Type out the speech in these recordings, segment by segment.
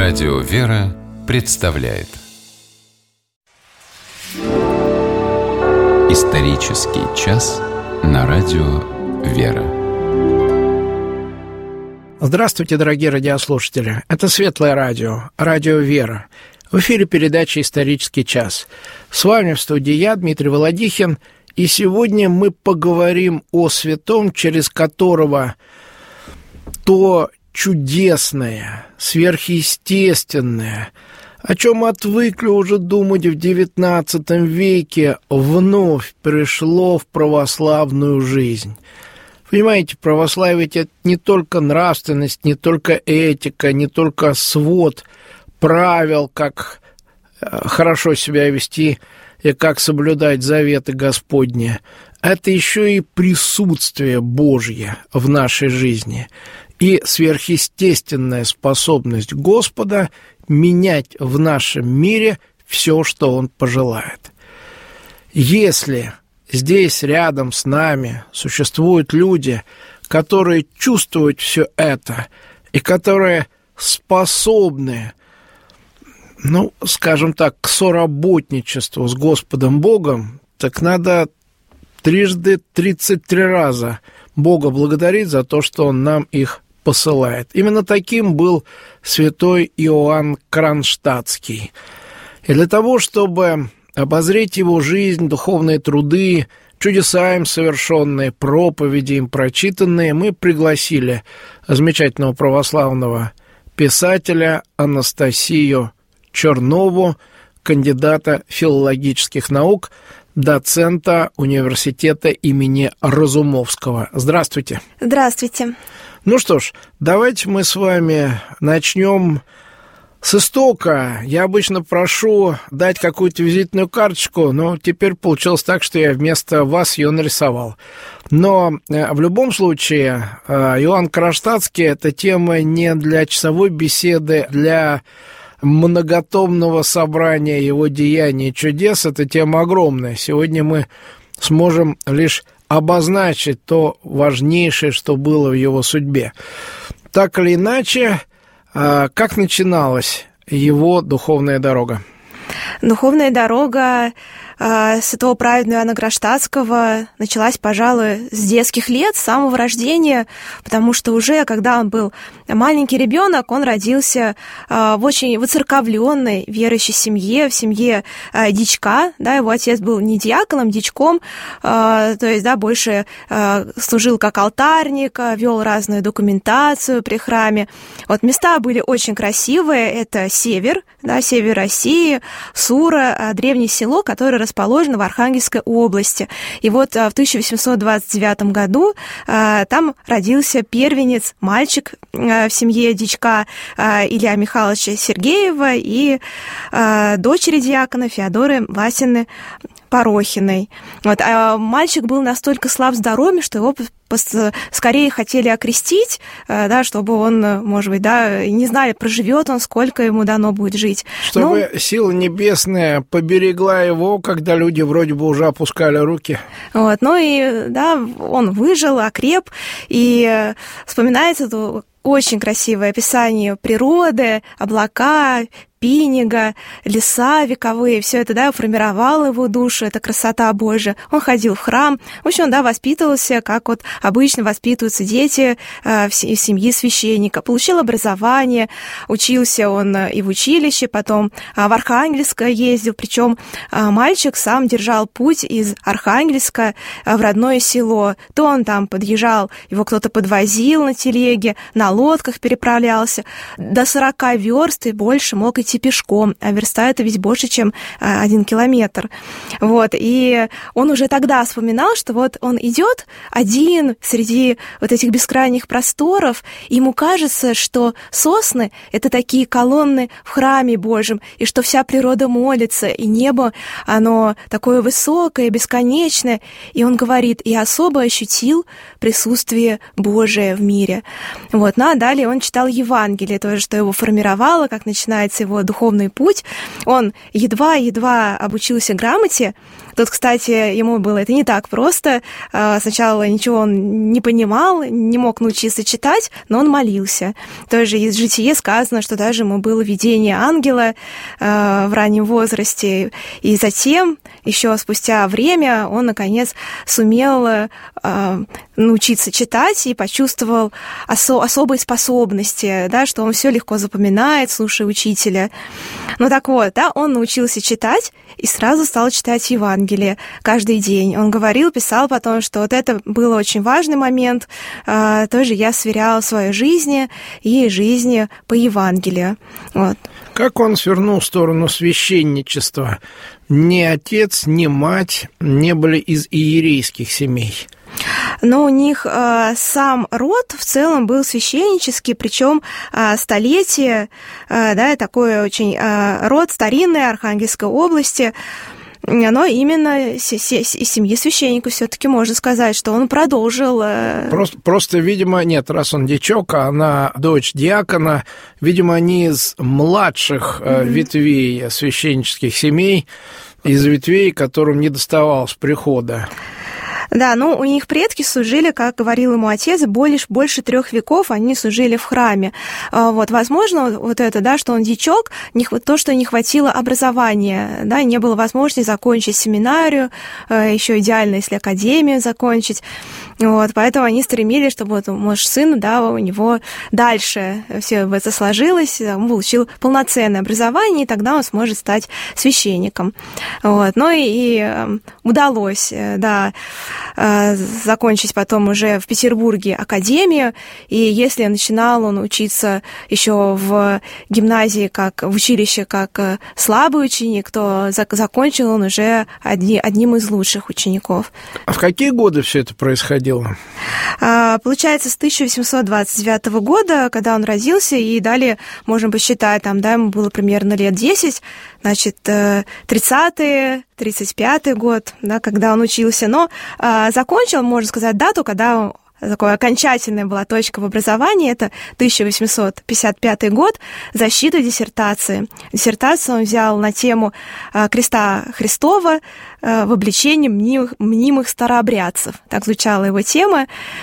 Радио «Вера» представляет исторический час на Радио «Вера». Здравствуйте, дорогие радиослушатели. Это Светлое радио, Радио «Вера». В эфире передача «Исторический час». С вами в студии я, Дмитрий Володихин, и сегодня мы поговорим о святом, через которого то чудесное, сверхъестественное, о чем отвыкли уже думать в XIX веке, вновь пришло в православную жизнь. Понимаете, православие – это не только нравственность, не только этика, не только свод правил, как хорошо себя вести и как соблюдать заветы Господни. Это еще и присутствие Божье в нашей жизни и сверхъестественная способность Господа менять в нашем мире все, что Он пожелает. Если здесь рядом с нами существуют люди, которые чувствуют все это и которые способны, скажем так, к соработничеству с Господом Богом, так надо 33 раза Бога благодарить за то, что Он нам их посылает. Именно таким был святой Иоанн Кронштадтский. И для того, чтобы обозреть его жизнь, духовные труды, чудеса им совершенные, проповеди им прочитанные, мы пригласили замечательного православного писателя Анастасию Чернову, кандидата филологических наук, доцента университета имени Разумовского. Здравствуйте. Здравствуйте. Ну что ж, давайте мы с вами начнем с истока. Я обычно прошу дать какую-то визитную карточку, но теперь получилось так, что я вместо вас ее нарисовал. Но в любом случае, Иоанн Кронштадтский – это тема не для часовой беседы, для многотомного собрания его деяний и чудес. Это тема огромная. Сегодня мы сможем лишь обозначить то важнейшее, что было в его судьбе. Так или иначе, как начиналась его духовная дорога? Духовная дорога святого праведного Иоанна Кронштадтского началась, пожалуй, с детских лет, с самого рождения, потому что уже, когда он был маленький ребенок, он родился в очень воцерковленной верующей семье, в семье дьячка, да, его отец был не диаконом, дьячком, то есть, да, больше служил как алтарник, вел разную документацию при храме. Вот места были очень красивые, это север, да, север России, Сура, древнее село, которое расположено в Архангельской области. И вот в 1829 году там родился первенец, мальчик в семье дьячка Илья Михайловича Сергеева и дочери диакона Феодоры Васины Порохиной. Вот. А мальчик был настолько слаб здоровьем, что его скорее хотели окрестить, да, чтобы он, может быть, да, не знали, проживет он, сколько ему дано будет жить. Чтобы сила небесная поберегла его, когда люди вроде бы уже опускали руки. Вот, и да, он выжил, окреп, и вспоминается это очень красивое описание природы, облака, пинега, леса вековые, все это, да, формировало его душу, это красота Божия. Он ходил в храм, в общем, он, да, воспитывался, как вот обычно воспитываются дети в семье священника. Получил образование, учился он и в училище, потом в Архангельск ездил, причем мальчик сам держал путь из Архангельска в родное село. То он там подъезжал, его кто-то подвозил на телеге, на лодках переправлялся, до 40 верст и больше мог идти пешком, а верста это ведь больше, чем 1 километр. Вот, и он уже тогда вспоминал, что вот он идет один среди вот этих бескрайних просторов, и ему кажется, что сосны — это такие колонны в храме Божьем, и что вся природа молится, и небо, оно такое высокое, бесконечное, и он говорит, и особо ощутил присутствие Божие в мире. Вот, Ну, а далее он читал Евангелие, тоже, что его формировало, как начинается его духовный путь. Он едва обучился грамоте. Тут, кстати, ему было это не так просто. Сначала ничего он не понимал, не мог научиться читать, но он молился. Тоже из «Житие» сказано, что даже ему было видение ангела в раннем возрасте. И затем, еще спустя время, он, наконец, сумел научиться читать и почувствовал особые способности, да, что он все легко запоминает, слушая учителя. Ну так вот, да, он научился читать и сразу стал читать Евангелие каждый день. Он говорил, писал потом, что вот это был очень важный момент. Тоже я сверял свою жизнь и жизнь по Евангелию. Вот. Как он свернул в сторону священничества? Ни отец, ни мать не были из иерейских семей. Но у них сам род в целом был священнический, причем столетие, да, такой очень род старинной Архангельской области, оно именно из семьи священников, все-таки можно сказать, что он продолжил. Просто, видимо, нет, раз он дьячок, а она дочь диакона, видимо, они из младших ветвей священнических семей, из ветвей, которым не доставалось прихода. Да, ну, у них предки служили, как говорил ему отец, больше 3 веков они служили в храме. Вот, возможно, вот это, да, что он дьячок, то, что не хватило образования, да, не было возможности закончить семинарию, еще идеально, если академию закончить. Вот, поэтому они стремились, чтобы, вот, может, сын, да, у него дальше все это сложилось, он получил полноценное образование, и тогда он сможет стать священником. Вот, ну и удалось, да, закончить потом уже в Петербурге академию, и если начинал он учиться еще в гимназии, в училище, как слабый ученик, то закончил он уже одним из лучших учеников. А в какие годы все это происходило? Получается, с 1829 года, когда он родился, и далее можно посчитать, там, да, ему было примерно лет 10, значит, 30-е, 35-й год, да, когда он учился, но закончил, можно сказать, дату, когда такая окончательная была точка в образовании, это 1855 год, защита диссертации. Диссертацию он взял на тему креста Христова в обличении мнимых старообрядцев. Так звучала его тема.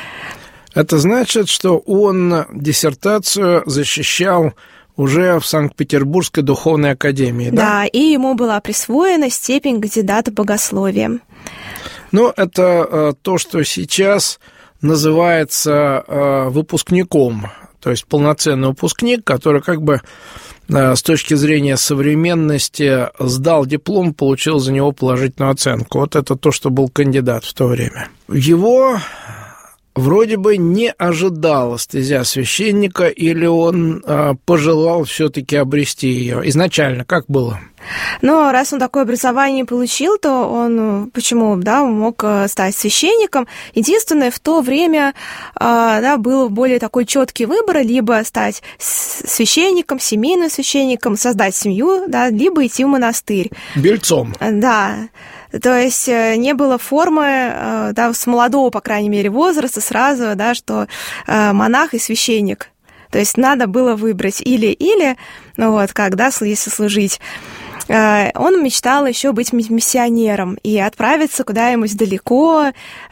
Это значит, что он диссертацию защищал уже в Санкт-Петербургской духовной академии, да? Да, и ему была присвоена степень кандидата богословия. Ну, это то, что сейчас называется выпускником, то есть полноценный выпускник, который как бы с точки зрения современности сдал диплом, получил за него положительную оценку. Вот это то, что был кандидат в то время. Его вроде бы не ожидала стезя священника, или он пожелал все-таки обрести ее? Изначально как было? Но раз он такое образование получил, то он почему, да, мог стать священником. Единственное, в то время, да, был более такой четкий выбор: либо стать священником, семейным священником, создать семью, да, либо идти в монастырь. Бельцом. Да. То есть не было формы, да, с молодого, по крайней мере, возраста сразу, да, что монах и священник. То есть надо было выбрать или, ну вот, когда, если служить. Он мечтал еще быть миссионером и отправиться куда-нибудь далеко,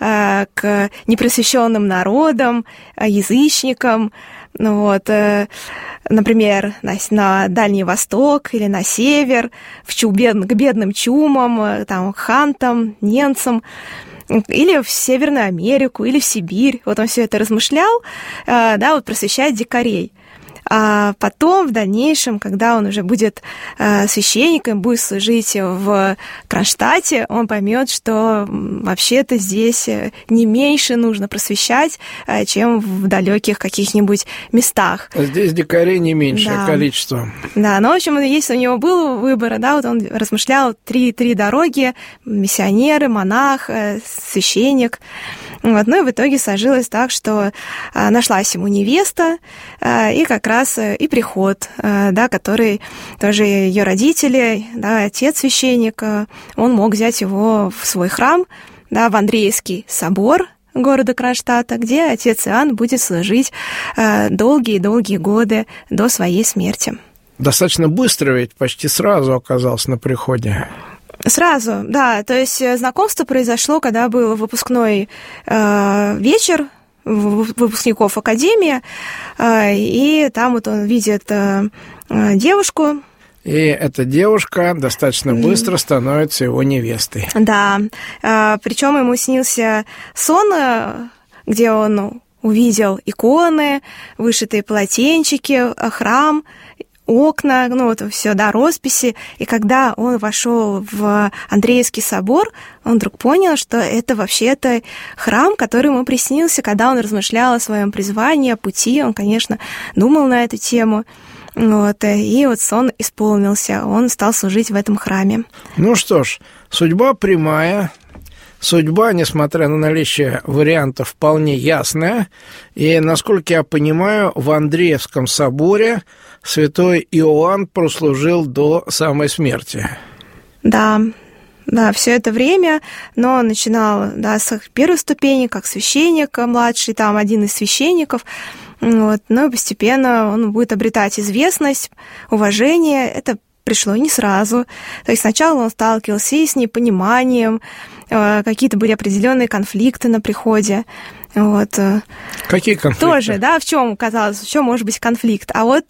к непросвещенным народам, язычникам, ну вот, например, на Дальний Восток или на север, к бедным чумам, там, хантам, немцам, или в Северную Америку, или в Сибирь. Вот он все это размышлял, да, вот просвещать дикарей. А потом, в дальнейшем, когда он уже будет священником, будет служить в Кронштадте, он поймет, что вообще-то здесь не меньше нужно просвещать, чем в далеких каких-нибудь местах. Здесь дикарей не меньшее количество. Да, но, в общем, если у него был выбор, да, вот он размышлял три дороги: миссионеры, монах, священник. Вот, ну и в итоге сложилось так, что нашлась ему невеста, и как раз и приход, да, который тоже ее родители, да, отец священник, он мог взять его в свой храм, да, в Андреевский собор, города Кронштадта, где отец Иоанн будет служить долгие-долгие годы до своей смерти. Достаточно быстро, ведь почти сразу оказался на приходе. Сразу, да. То есть знакомство произошло, когда был выпускной вечер выпускников академии, и там вот он видит девушку. И эта девушка достаточно быстро становится его невестой. Да, причем ему снился сон, где он увидел иконы, вышитые полотенчики, храм, окна, ну вот все, да, росписи. И когда он вошел в Андреевский собор, он вдруг понял, что это вообще-то храм, который ему приснился, когда он размышлял о своем призвании, о пути. Он, конечно, думал на эту тему. Вот, и вот сон исполнился, он стал служить в этом храме. Ну что ж, судьба прямая, судьба, несмотря на наличие вариантов, вполне ясная. И, насколько я понимаю, в Андреевском соборе святой Иоанн прослужил до самой смерти. Да, все это время, но он начинал, да, с первой ступени, как священник младший, там один из священников. Вот, но постепенно он будет обретать известность, уважение. Это пришло не сразу. То есть сначала он сталкивался и с непониманием, какие-то были определенные конфликты на приходе. Вот. Какие конфликты? Тоже, да, в чем, казалось, в чем может быть конфликт? А вот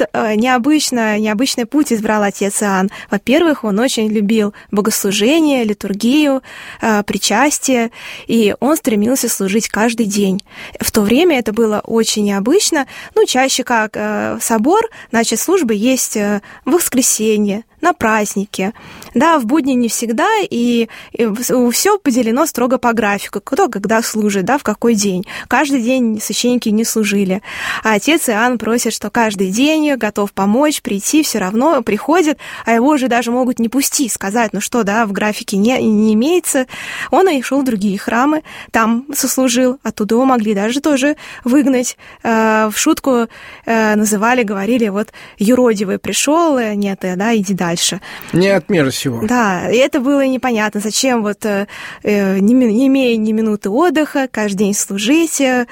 необычный путь избрал отец Иоанн. Во-первых, он очень любил богослужение, литургию, причастие, и он стремился служить каждый день. В то время это было очень необычно. Ну, чаще как собор, значит, службы есть в воскресенье, на празднике. Да, в будни не всегда, и все поделено строго по графику. Кто когда служит, да, в какой день. Каждый день священники не служили. А отец Иоанн просит, что каждый день готов помочь, прийти, все равно приходит, а его уже даже могут не пустить, сказать, ну что, да, в графике не имеется. Он и шел в другие храмы, там сослужил, оттуда его могли даже тоже выгнать. В шутку называли, говорили, вот юродивый пришел, нет, да, иди дальше. Не от мира сего. Да, и это было непонятно, зачем вот, не имея ни минуты отдыха, каждый день служить.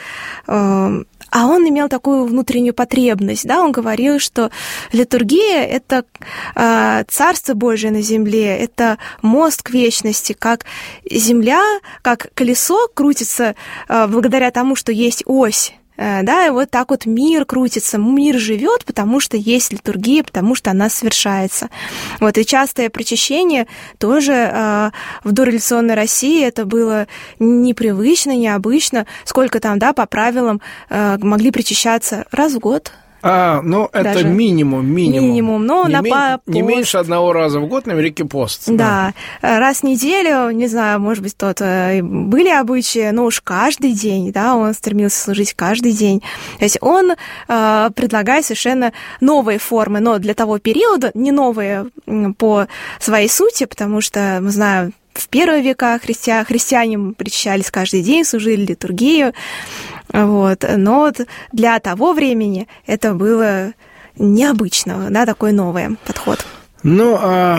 А он имел такую внутреннюю потребность, да, он говорил, что литургия — это Царство Божие на земле, это мост к вечности, как земля, как колесо крутится благодаря тому, что есть ось. Да, и вот так вот мир крутится, мир живет, потому что есть литургия, потому что она совершается. Вот, и частое причащение тоже в дореволюционной России это было непривычно, необычно. Сколько там, да, по правилам могли причащаться раз в год. Ну, это даже минимум. Минимум, но не меньше одного раза в год на Великий пост. Да, раз в неделю, не знаю, может быть, были обычаи, но уж каждый день, да, он стремился служить каждый день. То есть он предлагает совершенно новые формы, но для того периода не новые по своей сути, потому что, мы знаем, в первые века христиане причащались каждый день, служили литургию. Вот. Но вот для того времени это было необычно, да, такой новый подход. Ну,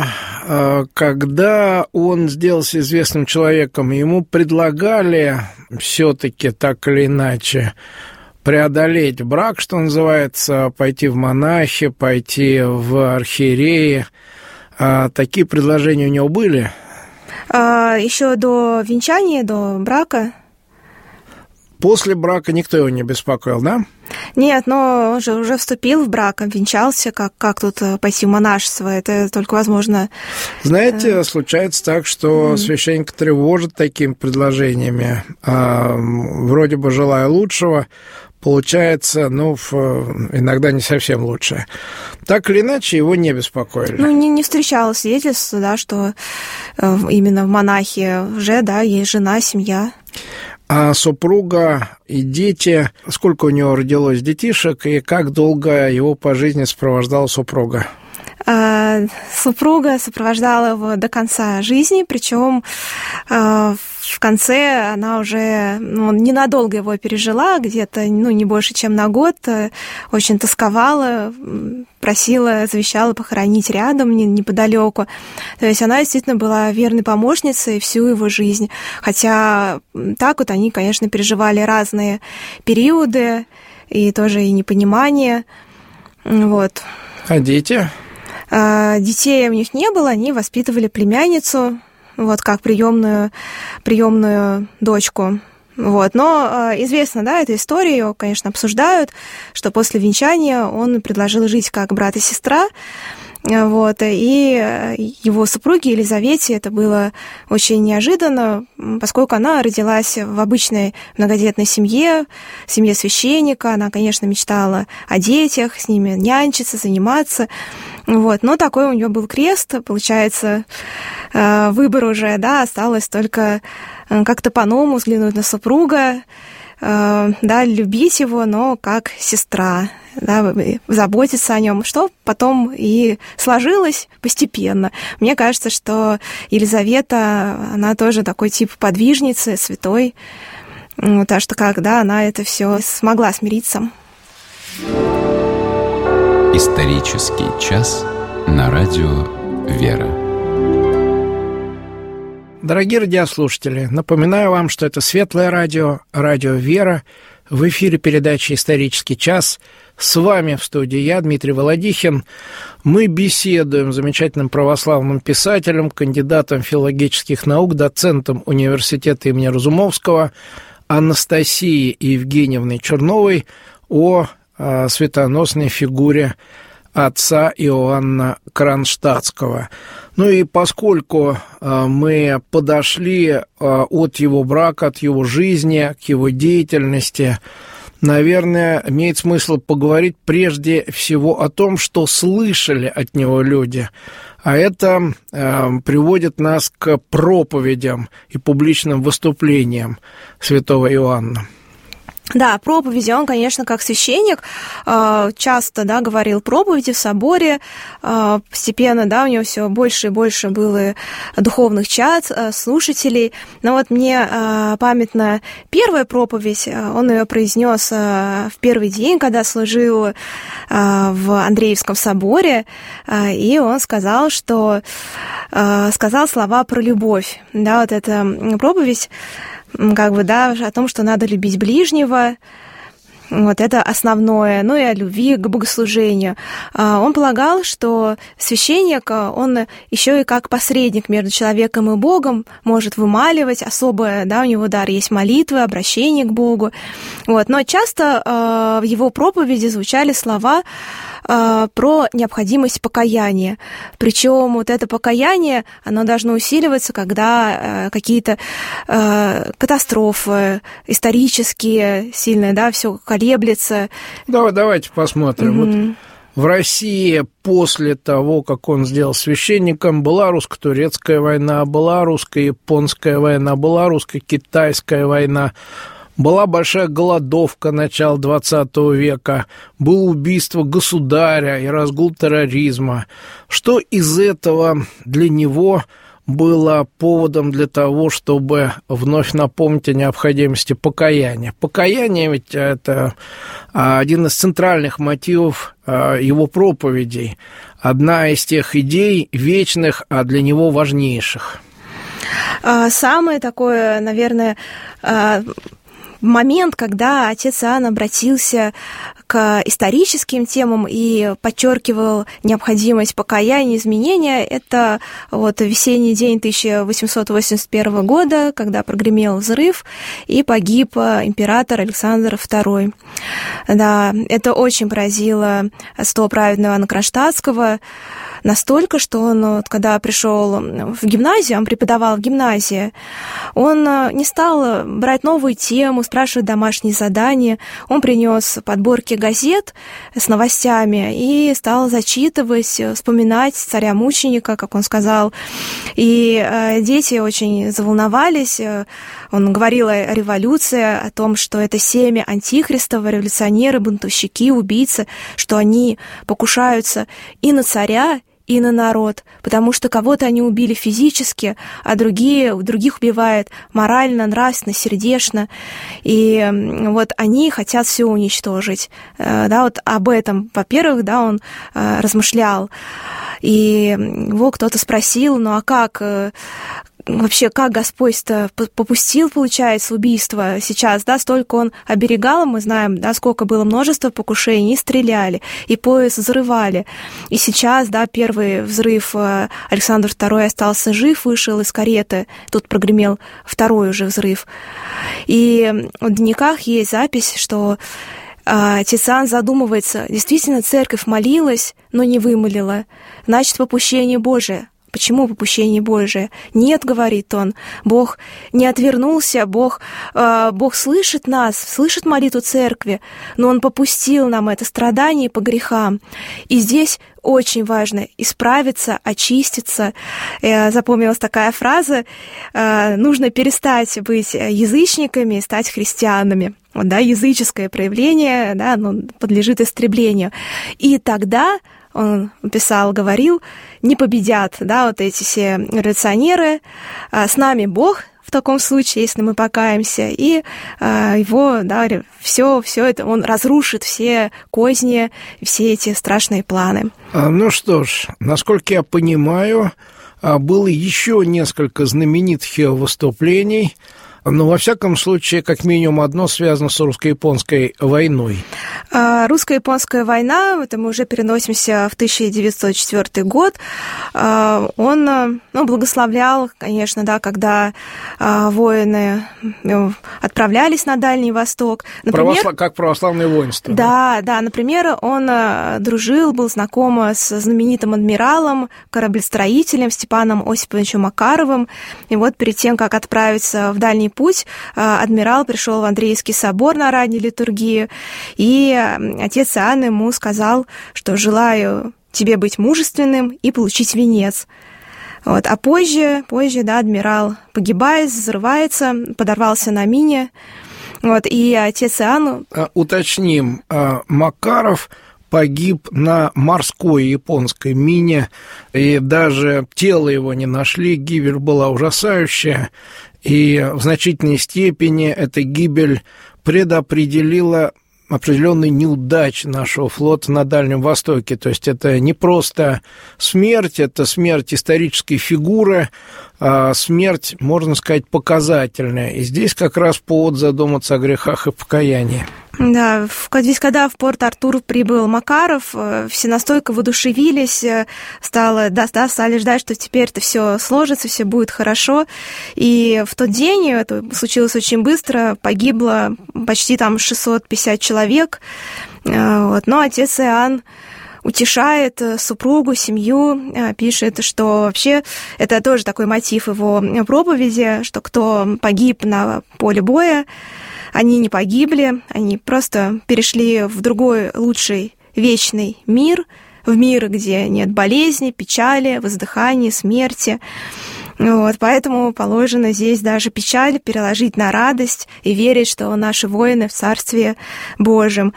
когда он сделался известным человеком, ему предлагали все-таки так или иначе преодолеть брак, что называется, пойти в монахи, пойти в архиереи. Такие предложения у него были? Еще до венчания, до брака. После брака никто его не беспокоил, да? Нет, но он же уже вступил в брак, обвенчался. Как тут пойти в монашество? Это только возможно... Знаете, случается так, что священника тревожат такими предложениями, вроде бы желая лучшего, получается, иногда не совсем лучше. Так или иначе, его не беспокоили. Не встречалось свидетельств, да, что именно в монахи уже, да, есть жена, семья. А супруга и дети, сколько у него родилось детишек, и как долго его по жизни сопровождала супруга? Супруга сопровождала его до конца жизни, причем в конце она уже ненадолго его пережила, где-то не больше, чем на год, очень тосковала, просила, завещала похоронить рядом, неподалеку. То есть она действительно была верной помощницей всю его жизнь. Хотя так вот они, конечно, переживали разные периоды, и тоже и непонимание. Вот. А дети? Детей у них не было, они воспитывали племянницу, вот как приемную дочку. Вот. Но известно, да, эту историю, ее, конечно, обсуждают, что после венчания он предложил жить как брат и сестра. Вот, и его супруге Елизавете это было очень неожиданно, поскольку она родилась в обычной многодетной семье священника. Она, конечно, мечтала о детях, с ними нянчиться, заниматься. Вот, но такой у нее был крест, получается, выбор уже, да, осталось только как-то по-новому взглянуть на супруга, да, любить его, но как сестра, да, заботиться о нем, что потом и сложилось постепенно. Мне кажется, что Елизавета, она тоже такой тип подвижницы, святой, так что когда она это все смогла смириться. Исторический час на радио «Вера». Дорогие радиослушатели, напоминаю вам, что это Светлое радио, радио «Вера». В эфире передача «Исторический час». С вами в студии я, Дмитрий Володихин. Мы беседуем с замечательным православным писателем, кандидатом филологических наук, доцентом университета имени Разумовского Анастасией Евгеньевной Черновой о светоносной фигуре отца Иоанна Кронштадтского. Ну и поскольку мы подошли от его брака, от его жизни, к его деятельности, наверное, имеет смысл поговорить прежде всего о том, что слышали от него люди. А это приводит нас к проповедям и публичным выступлениям святого Иоанна. Да, проповеди, он, конечно, как священник часто, да, говорил проповеди в соборе, постепенно, да, у него все больше и больше было духовных чад, слушателей. Но вот мне памятна первая проповедь, он ее произнес в первый день, когда служил в Андреевском соборе, и он сказал, сказал слова про любовь. Да, вот эта проповедь, как бы, да, о том, что надо любить ближнего, вот это основное, ну и о любви к богослужению. Он полагал, что священник, он еще и как посредник между человеком и Богом может вымаливать, особое, да, у него дар есть молитвы, обращение к Богу. Вот. Но часто в его проповеди звучали слова про необходимость покаяния. Причем вот это покаяние, оно должно усиливаться, когда какие-то катастрофы исторические, сильные, да, все колеблется. Давайте посмотрим. Вот в России после того, как он сделал священником, была русско-турецкая война, была русско-японская война, была русско-китайская война. Была большая голодовка начала XX века, было убийство государя и разгул терроризма. Что из этого для него было поводом для того, чтобы вновь напомнить о необходимости покаяния? Покаяние ведь это один из центральных мотивов его проповедей, одна из тех идей вечных, а для него важнейших. Самое такое, наверное, момент, когда отец Иоанн обратился к историческим темам и подчеркивал необходимость покаяния, изменения, это вот весенний день 1881 года, когда прогремел взрыв и погиб император Александр II. Да, это очень поразило святого праведного Иоанна Кронштадтского, настолько, что он, когда пришел в гимназию, он преподавал в гимназии, он не стал брать новую тему, спрашивать домашние задания, он принес подборки газет с новостями и стал зачитывать, вспоминать царя-мученика, как он сказал. И дети очень заволновались. Он говорил о революции, о том, что это семя антихристов, революционеры, бунтовщики, убийцы, что они покушаются и на царя, и на народ, потому что кого-то они убили физически, а других убивают морально, нравственно, сердечно. И вот они хотят все уничтожить. Да, вот об этом, во-первых, да, он размышлял. И его кто-то спросил, ну а как... Вообще, как Господь-то попустил, получается, убийство сейчас, да, столько он оберегал, мы знаем, да, сколько было множество покушений, и стреляли, и поезд взрывали. И сейчас, да, первый взрыв, Александр II остался жив, вышел из кареты, тут прогремел второй уже взрыв. И в дневниках есть запись, что отец Иоанн задумывается, действительно, церковь молилась, но не вымолила, значит, попущение Божие. Почему попущение Божие? Нет, говорит он, Бог не отвернулся, Бог слышит нас, слышит молитву церкви, но Он попустил нам это страдание по грехам. И здесь очень важно исправиться, очиститься. Запомнилась такая фраза: нужно перестать быть язычниками и стать христианами. Вот, да, языческое проявление, да, оно подлежит истреблению. И тогда он писал, говорил, не победят, да, вот эти все революционеры, с нами Бог в таком случае, если мы покаемся, и его, да, все это, он разрушит все козни, все эти страшные планы. Ну что ж, насколько я понимаю, было еще несколько знаменитых его выступлений. Но, во всяком случае, как минимум одно связано с русско-японской войной. Русско-японская война, это мы уже переносимся в 1904 год. Он благословлял, конечно, да, когда воины отправлялись на Дальний Восток. Например, как православное воинство. Да, например, он дружил, был знаком с знаменитым адмиралом, кораблестроителем Степаном Осиповичем Макаровым. И вот перед тем, как отправиться в Дальний путь, адмирал пришел в Андреевский собор на ранней литургии, и отец Иоанн ему сказал, что желаю тебе быть мужественным и получить венец. Вот. А позже, да, адмирал погибает, взрывается, подорвался на мине. Вот. И отец Иоанн... Уточним, Макаров погиб на морской японской мине, и даже тело его не нашли, гибель была ужасающая. И в значительной степени эта гибель предопределила определенные неудачи нашего флота на Дальнем Востоке. То есть это не просто смерть, это смерть исторической фигуры, а смерть, можно сказать, показательная. И здесь как раз повод задуматься о грехах и покаянии. Да, ведь когда в Порт-Артур прибыл Макаров, все настолько воодушевились, стали ждать, что теперь-то все сложится, все будет хорошо. И в тот день, это случилось очень быстро, погибло почти там 650 человек. Вот. Но отец Иоанн утешает супругу, семью, пишет, что вообще это тоже такой мотив его проповеди, что кто погиб на поле боя, они не погибли, они просто перешли в другой, лучший, вечный мир, в мир, где нет болезни, печали, воздыхания, смерти. Вот, поэтому положено здесь даже печаль переложить на радость и верить, что наши воины в Царстве Божьем.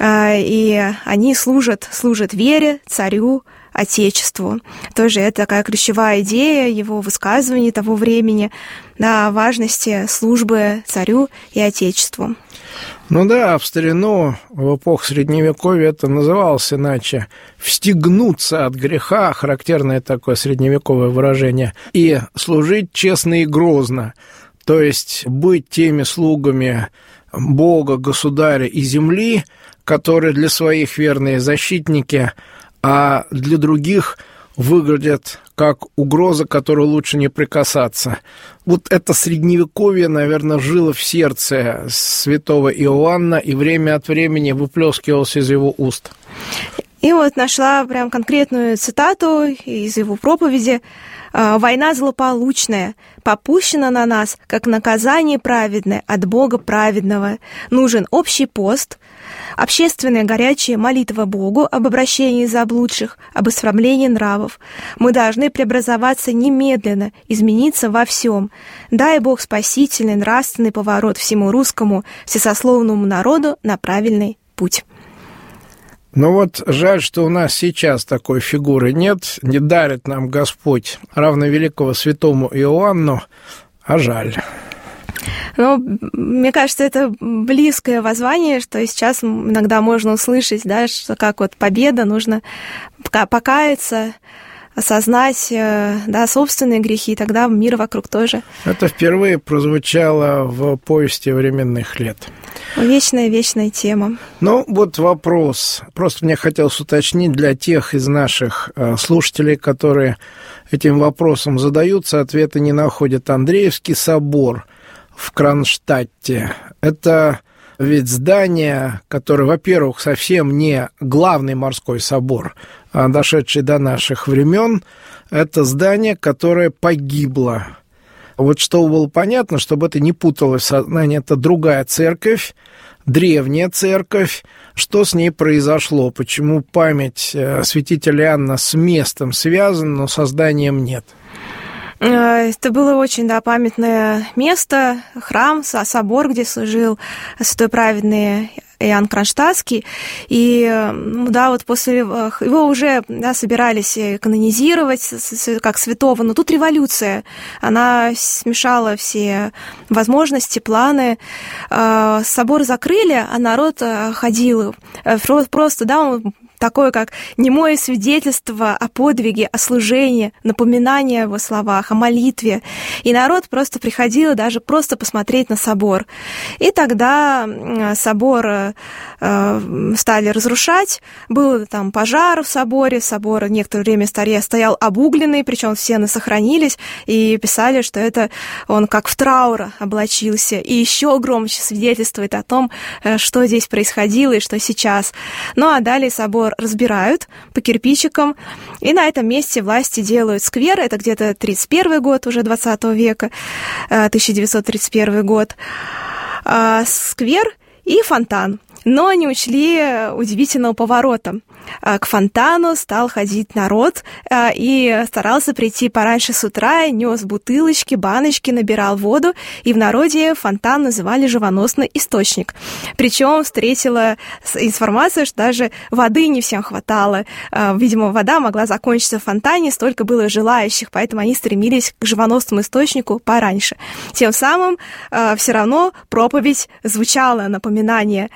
И они служат вере, царю, Отечеству. Тоже это такая ключевая идея его высказываний того времени, да, о важности службы царю и Отечеству. Ну да, в старину, в эпоху Средневековья это называлось иначе «встегнуться от греха», характерное такое средневековое выражение, и служить честно и грозно, то есть быть теми слугами Бога, Государя и земли, которые для своих верные защитники, а для других выглядят как угроза, к которой лучше не прикасаться. Вот это средневековье, наверное, жило в сердце святого Иоанна и время от времени выплескивалось из его уст. И вот нашла прям конкретную цитату из его проповеди. «Война злополучная, попущена на нас, как наказание праведное от Бога праведного. Нужен общий пост, общественная горячая молитва Богу об обращении заблудших, об исправлении нравов. Мы должны преобразоваться немедленно, измениться во всем. Дай Бог спасительный нравственный поворот всему русскому всесословному народу на правильный путь». Ну вот жаль, что у нас сейчас такой фигуры нет, не дарит нам Господь равновеликого святому Иоанну, а жаль. Ну, мне кажется, это близкое воззвание, что сейчас иногда можно услышать, да, что как вот победа, нужно покаяться, осознать, да, собственные грехи, и тогда мир вокруг тоже. Это впервые прозвучало в повести временных лет. Вечная тема. Ну, вот вопрос. Просто мне хотелось уточнить для тех из наших слушателей, которые этим вопросом задаются, ответы не находят. Андреевский собор в Кронштадте. Это ведь здание, которое, во-первых, совсем не главный морской собор, дошедший до наших времен. Это здание, которое погибло. Вот чтобы было понятно, чтобы это не путалось в сознании, это другая церковь, древняя церковь. Что с ней произошло? Почему память святителя Иоанна с местом связана, но со зданием нет? Это было очень, да, памятное место, храм, собор, где служил святой праведный Иоанн Кронштадтский. И, да, вот после его уже, да, собирались канонизировать как святого, но тут революция, она смешала все возможности, планы. Собор закрыли, а народ ходил. Просто, да, он такое, как немое свидетельство о подвиге, о служении, напоминание о словах, о молитве. И народ просто приходил даже просто посмотреть на собор. И тогда собор стали разрушать. Был там пожар в соборе. Собор некоторое время стоял обугленный, причем стены сохранились, и писали, что это он как в траур облачился. И еще громче свидетельствует о том, что здесь происходило и что сейчас. Ну а далее собор разбирают по кирпичикам, и на этом месте власти делают сквер, это где-то 31 год уже 20 века, 1931 год, сквер и фонтан. Но не учли удивительного поворота. К фонтану стал ходить народ и старался прийти пораньше с утра, нес бутылочки, баночки, набирал воду, и в народе фонтан называли живоносный источник. Причем встретила информация, что даже воды не всем хватало. Видимо, вода могла закончиться в фонтане, столько было желающих, поэтому они стремились к живоносному источнику пораньше. Тем самым все равно проповедь звучала, напоминание.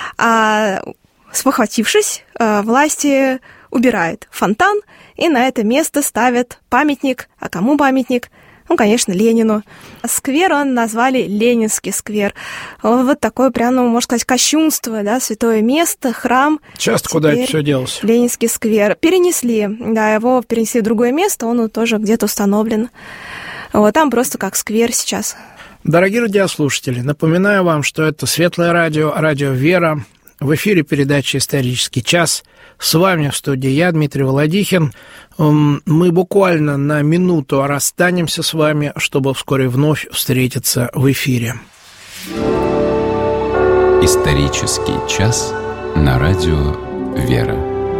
Спохватившись, власти убирают фонтан, и на это место ставят памятник. А кому памятник? Ну, конечно, Ленину. Сквер он назвали Ленинский сквер. Вот такое прямо, можно сказать, кощунство, да, святое место, храм. Сейчас куда это все делось? Ленинский сквер. Перенесли, да, его перенесли в другое место, он тоже где-то установлен. Вот там просто как сквер сейчас. Дорогие радиослушатели, напоминаю вам, что это Светлое радио, радио «Вера». В эфире передача «Исторический час». С вами в студии я, Дмитрий Володихин. Мы буквально на минуту расстанемся с вами, чтобы вскоре вновь встретиться в эфире. «Исторический час» на радио «Вера».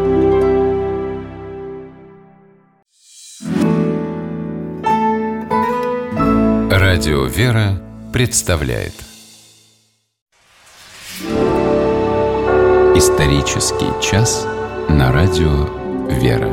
Радио «Вера» представляет «Исторический час» на радио «Вера».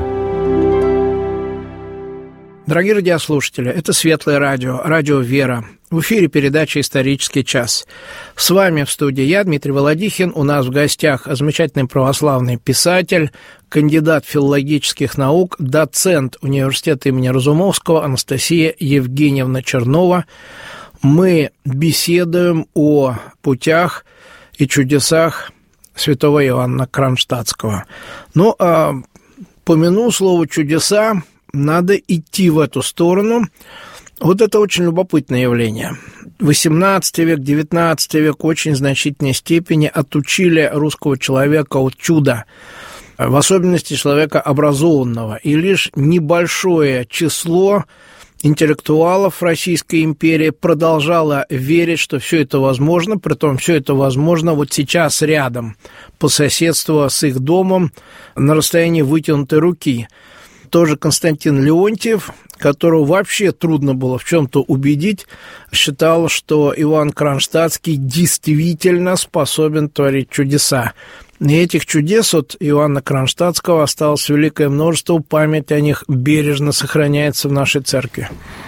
Дорогие радиослушатели, это Светлое радио, радио «Вера». В эфире передача «Исторический час». С вами в студии я, Дмитрий Володихин. У нас в гостях замечательный православный писатель, кандидат филологических наук, доцент университета имени Разумовского Анастасия Евгеньевна Чернова. Мы беседуем о путях и чудесах святого Иоанна Кронштадтского. Ну, помяну слово «чудеса», надо идти в эту сторону. Вот это очень любопытное явление. XVIII век, XIX век в очень значительной степени отучили русского человека от чуда, в особенности человека образованного. И лишь небольшое число интеллектуалов Российской империи продолжало верить, что все это возможно, притом все это возможно вот сейчас рядом, по соседству с их домом, на расстоянии вытянутой руки. Тоже Константин Леонтьев, которого вообще трудно было в чем-то убедить, считал, что Иоанн Кронштадтский действительно способен творить чудеса. И этих чудес от Иоанна Кронштадтского осталось великое множество, память о них бережно сохраняется в нашей церкви.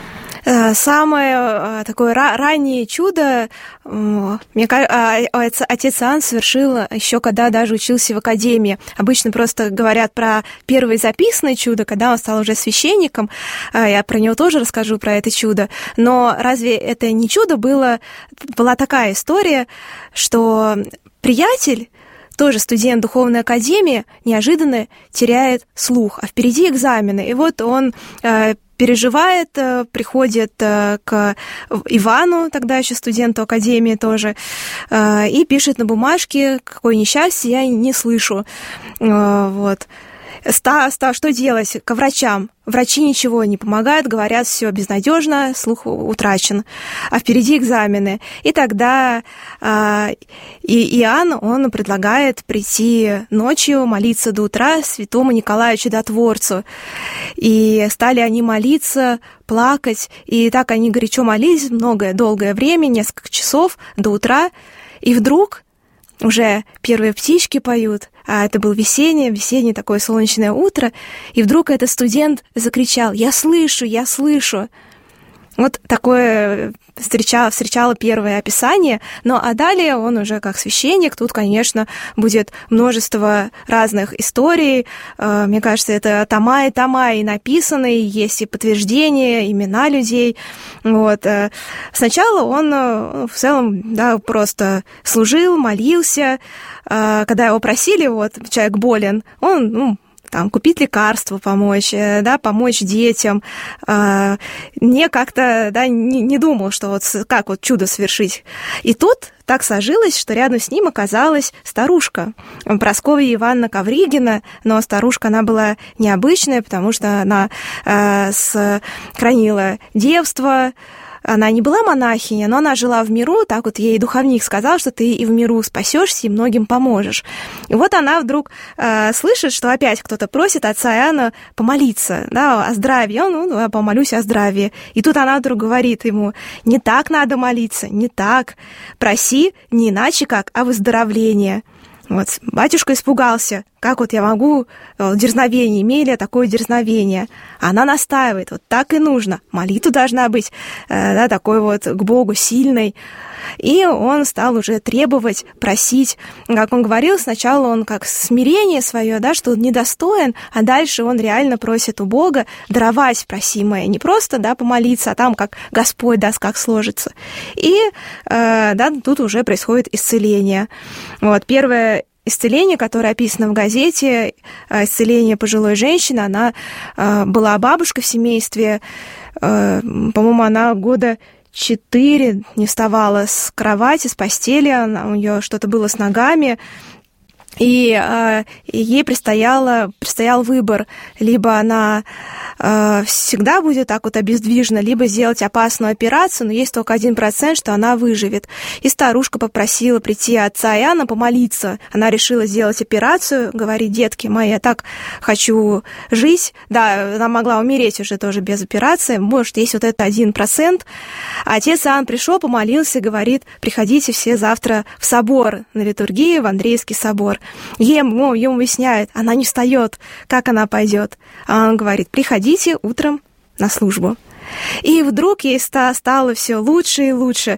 Самое такое раннее чудо, мне кажется, отец Иоанн совершил еще когда даже учился в академии. Обычно просто говорят про первое записанное чудо, когда он стал уже священником. Я про него тоже расскажу, про это чудо. Но разве это не чудо было? Была такая история, что приятель, тоже студент духовной академии, неожиданно теряет слух, а впереди экзамены. И вот он переживает, приходит к Ивану, тогда еще студенту академии тоже, и пишет на бумажке: какое несчастье, я не слышу. Вот. Что делать? К врачам. Врачи ничего не помогают, говорят, все безнадежно, слух утрачен, а впереди экзамены. И тогда Иоанн, он предлагает прийти ночью, молиться до утра святому Николаю Чудотворцу. И стали они молиться, плакать, и так они горячо молились долгое время, несколько часов до утра, и вдруг уже первые птички поют, а это было весеннее такое солнечное утро, и вдруг этот студент закричал: «Я слышу, я слышу!» Вот такое встречало первое описание, а далее он уже как священник, тут, конечно, будет множество разных историй. Мне кажется, это тома и написаны, есть и подтверждения, имена людей. Вот. Сначала он в целом, просто служил, молился. Когда его просили, человек болен, он, купить лекарства, помочь детям. Не как-то, не думал, что как чудо совершить. И тут так сложилось, что рядом с ним оказалась старушка, Прасковья Ивановна Ковригина, но старушка, она была необычная, потому что она хранила девство. Она не была монахиней, но она жила в миру, так ей духовник сказал, что ты и в миру спасешься, и многим поможешь. И вот она вдруг слышит, что опять кто-то просит отца Иоанна помолиться, о здравии. Он, помолюсь о здравии. И тут она вдруг говорит ему: не так надо молиться, не так. Проси не иначе как о выздоровлении. Батюшка испугался, как я могу, дерзновение, имею ли я такое дерзновение? Она настаивает, так и нужно, молитва должна быть, такой к Богу сильной. И он стал уже требовать, просить. Как он говорил, сначала он как смирение свое, что он недостоин, а дальше он реально просит у Бога даровать просимое. Не просто, помолиться, а там как Господь даст, как сложится. И, тут уже происходит исцеление. Первое исцеление, которое описано в газете, исцеление пожилой женщины, она была бабушка в семействе, по-моему, она года 4 не вставала с кровати, с постели, у нее что-то было с ногами, и ей предстоял выбор: либо она всегда будет так обездвижена, либо сделать опасную операцию, но есть только 1%, что она выживет. И старушка попросила прийти отца Иоанна помолиться. Она решила сделать операцию, говорит: детки мои, я так хочу жить. Да, она могла умереть уже тоже без операции, может, есть этот 1%. А отец Иоанн пришел, помолился, говорит: приходите все завтра в собор, на литургию, в Андреевский собор. Ему объясняют, она не встает, как она пойдет. А он говорит: приходите утром на службу. И вдруг ей стало все лучше и лучше.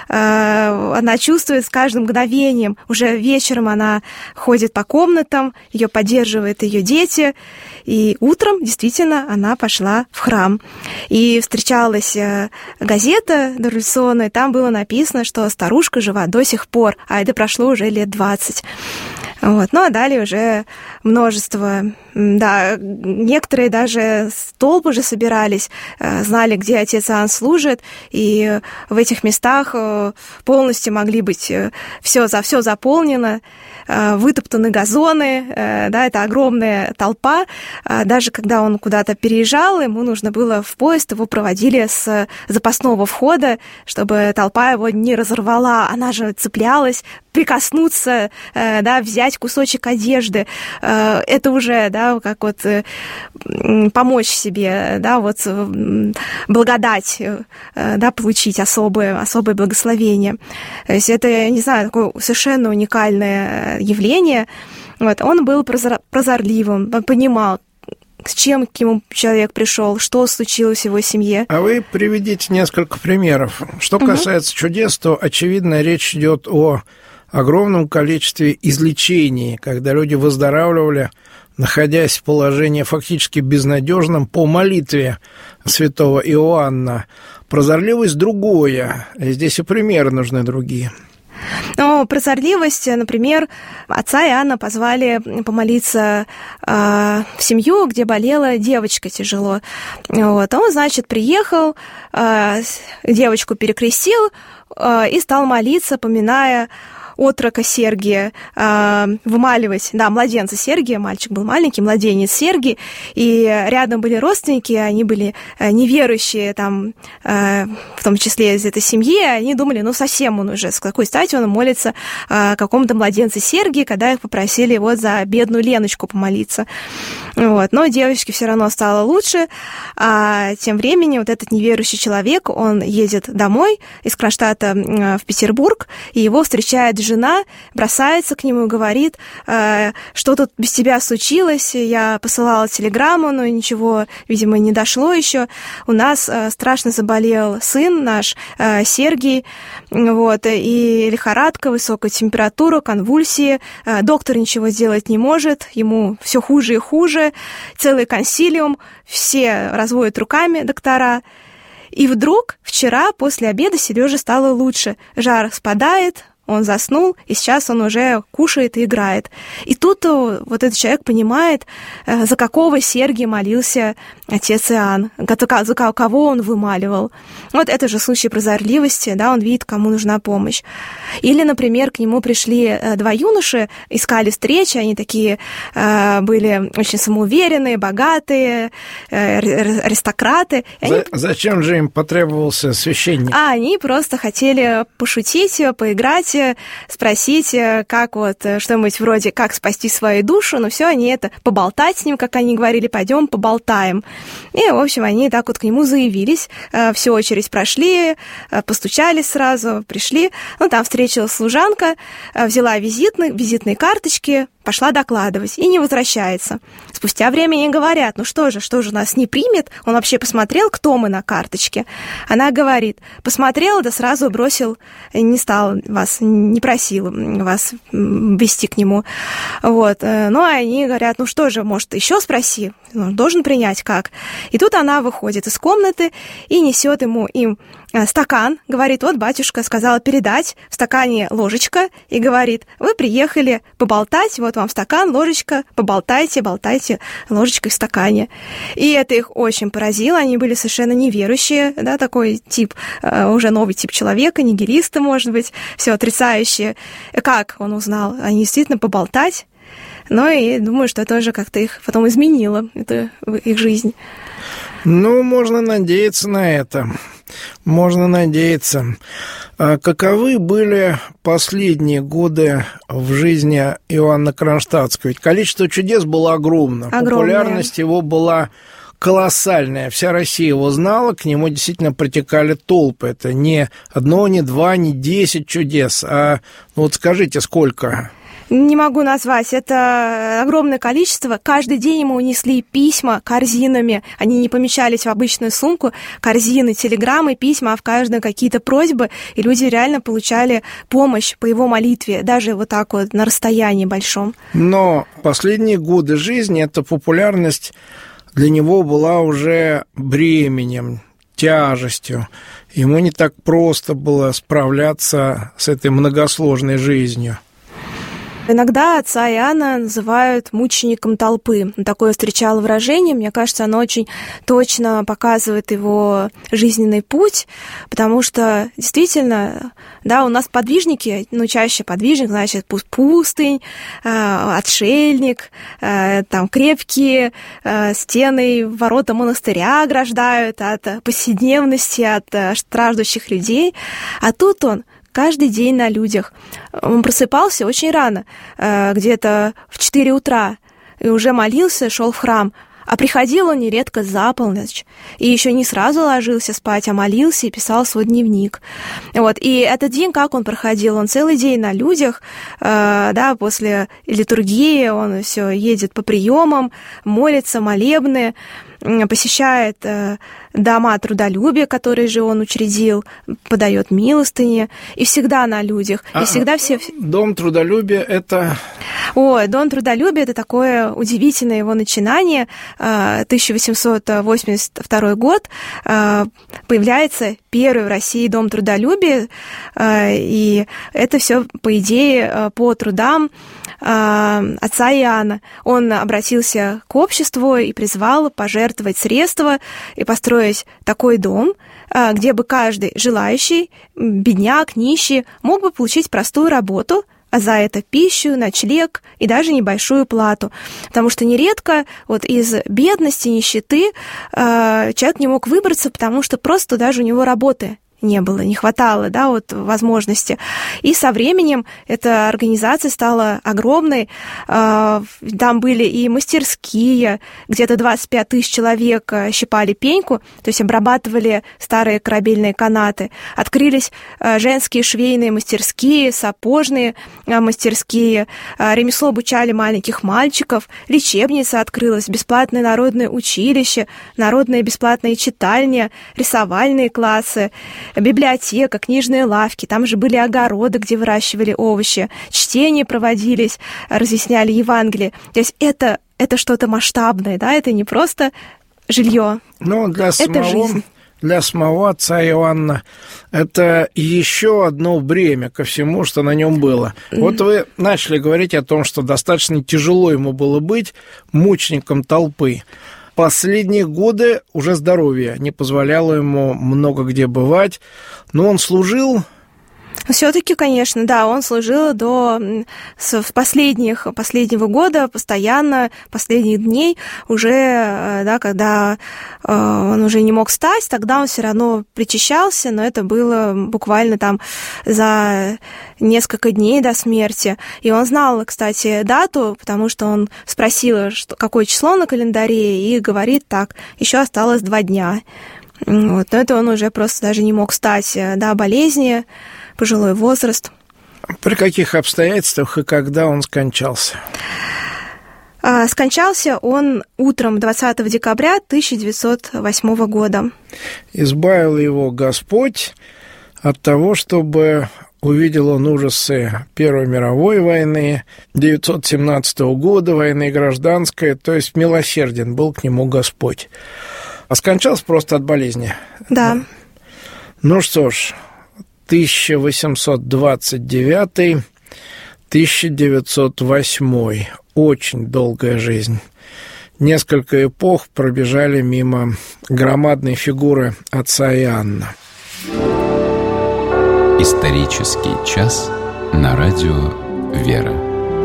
Она чувствует с каждым мгновением. Уже вечером она ходит по комнатам, ее поддерживают ее дети. И утром действительно она пошла в храм. И встречалась газета дореволюционная, там было написано, что старушка жива до сих пор, а это прошло уже лет 20. А далее уже множество, некоторые даже толпы уже собирались, знали, где отец Иоанн служит, и в этих местах полностью могли быть все заполнено, вытоптаны газоны, это огромная толпа. Даже когда он куда-то переезжал, ему нужно было в поезд, его проводили с запасного входа, чтобы толпа его не разорвала. Она же цеплялась, прикоснуться, да, взять кусочек одежды, это уже, да, как вот помочь себе, да, вот благодать, да, получить особое благословение. То есть это, я не знаю, такое совершенно уникальное явление. Вот. Он был прозорливым, он понимал, с чем к нему человек пришел, что случилось в его семье. А вы приведите несколько примеров. Что касается чудес, то, очевидно, речь идет о огромном количестве излечений, когда люди выздоравливали, находясь в положении фактически безнадежном по молитве святого Иоанна. Прозорливость другое. Здесь и примеры нужны другие. Ну, прозорливость, например, отца Иоанна позвали помолиться в семью, где болела девочка тяжело. Вот. Он, значит, приехал, девочку перекрестил и стал молиться, поминая отрока Сергия, вымаливать, да, младенца Сергия, мальчик был маленький, младенец Сергий, и рядом были родственники, они были неверующие, там, в том числе из этой семьи, они думали, ну, совсем он уже, с какой стати он молится какому-то младенце Сергии, когда их попросили вот за бедную Леночку помолиться. Вот. Но девочке все равно стало лучше, а тем временем вот этот неверующий человек, он едет домой из Кронштадта в Петербург, и его встречает жена, бросается к нему и говорит, что тут без тебя случилось, я посылала телеграмму, но ничего, видимо, не дошло еще. У нас страшно заболел сын наш, Сергий, вот, и лихорадка, высокая температура, конвульсии, доктор ничего сделать не может, ему все хуже и хуже, целый консилиум, все разводят руками доктора. И вдруг вчера после обеда Сереже стало лучше, жар спадает, он заснул, и сейчас он уже кушает и играет. И тут вот этот человек понимает, за какого Сергия молился отец Иоанн, за кого он вымаливал. Вот это же случай прозорливости, да, он видит, кому нужна помощь. Или, например, к нему пришли два юноши, искали встречи, они такие были очень самоуверенные, богатые, аристократы. Зачем же им потребовался священник? Они просто хотели пошутить, поиграть, спросить, как вот что-нибудь вроде «как спасти свою душу», но все они это поболтать с ним, как они говорили, пойдем поболтаем. И, в общем, они так вот к нему заявились, всю очередь прошли, постучались сразу, пришли. Ну, там встретилась служанка, взяла визитные карточки, пошла докладывать и не возвращается. Спустя время ей говорят, ну что же нас не примет? Он вообще посмотрел, кто мы на карточке? Она говорит, посмотрел, да сразу бросил, не стал вас, не просил вас вести к нему. Вот. Ну, а они говорят, ну что же, может, еще спроси, он должен принять как? И тут она выходит из комнаты и несет им стакан, говорит, вот батюшка сказал передать, в стакане ложечка, и говорит, вы приехали поболтать, вот вам стакан, ложечка, поболтайте, ложечкой в стакане. И это их очень поразило, они были совершенно неверующие, да, такой тип, уже новый тип человека, нигилисты, может быть, все отрицающие. Как он узнал? Они действительно поболтать, но и думаю, что это уже как-то их потом изменило, это их жизнь. Ну, можно надеяться на это. Можно надеяться. А каковы были последние годы в жизни Иоанна Кронштадтского? Ведь количество чудес было огромно. Популярность его была колоссальная. Вся Россия его знала, к нему действительно протекали толпы. Это не одно, не два, не 10 чудес, а ну вот скажите, сколько? Не могу назвать. Это огромное количество. Каждый день ему унесли письма корзинами. Они не помещались в обычную сумку. Корзины, телеграммы, письма, а в каждом какие-то просьбы. И люди реально получали помощь по его молитве, даже вот так вот на расстоянии большом. Но последние годы жизни эта популярность для него была уже бременем, тяжестью. Ему не так просто было справляться с этой многосложной жизнью. Иногда отца Иоанна называют мучеником толпы. Такое встречало выражение. Мне кажется, оно очень точно показывает его жизненный путь, потому что действительно, да, у нас подвижники, ну, чаще подвижник, значит, пустынь, отшельник, там крепкие стены, ворота монастыря ограждают от повседневности, от страждущих людей. А тут он каждый день на людях. Он просыпался очень рано, где-то в 4 утра, и уже молился, шел в храм. А приходил он нередко за полночь, и еще не сразу ложился спать, а молился и писал свой дневник. Вот. И этот день, как он проходил? Он целый день на людях, да, после литургии он все едет по приемам, молится, молебны, посещает дома трудолюбия, которые же он учредил, подает милостыни, и всегда на людях. И всегда все... Дом трудолюбия — это... Ой, Дом трудолюбия — это такое удивительное его начинание. 1882 год появляется первый в России Дом трудолюбия, и это все, по идее, по трудам отца Иоанна. Он обратился к обществу и призвал пожертвовать средства и построить такой дом, где бы каждый желающий, бедняк, нищий, мог бы получить простую работу, а за это пищу, ночлег и даже небольшую плату. Потому что нередко вот из бедности, нищеты человек не мог выбраться, потому что просто даже у него работы не было, не хватало, да, вот возможности. И со временем эта организация стала огромной. Там были и мастерские, где-то 25 тысяч человек щипали пеньку, то есть обрабатывали старые корабельные канаты. Открылись женские швейные мастерские, сапожные мастерские, ремесло обучали маленьких мальчиков, лечебница открылась, бесплатное народное училище, народная бесплатная читальня, рисовальные классы, библиотека, книжные лавки, там же были огороды, где выращивали овощи, чтения проводились, разъясняли Евангелие. То есть это что-то масштабное, да, это не просто жилье, это жизнь. Для самого отца Иоанна это еще одно бремя ко всему, что на нем было. Вот вы начали говорить о том, что достаточно тяжело ему было быть мучеником толпы. Последние годы уже здоровье не позволяло ему много где бывать, но он служил... Все-таки, конечно, да, он служил последнего года, постоянно, последних дней, уже, да, когда он уже не мог встать, тогда он все равно причащался, но это было буквально там за несколько дней до смерти. И он знал, кстати, дату, потому что он спросил, какое число на календаре, и говорит так: еще осталось 2 дня. Вот, но это он уже просто даже не мог встать, да, болезни, пожилой возраст. При каких обстоятельствах и когда он скончался? Скончался он утром 20 декабря 1908 года. Избавил его Господь от того, чтобы увидел он ужасы Первой мировой войны, 1917 года, войны гражданской, то есть милосерден был к нему Господь. А скончался просто от болезни. Да. Ну что ж, 1829-1908. Очень долгая жизнь. Несколько эпох пробежали мимо громадной фигуры отца Иоанна. Исторический час на радио «Вера».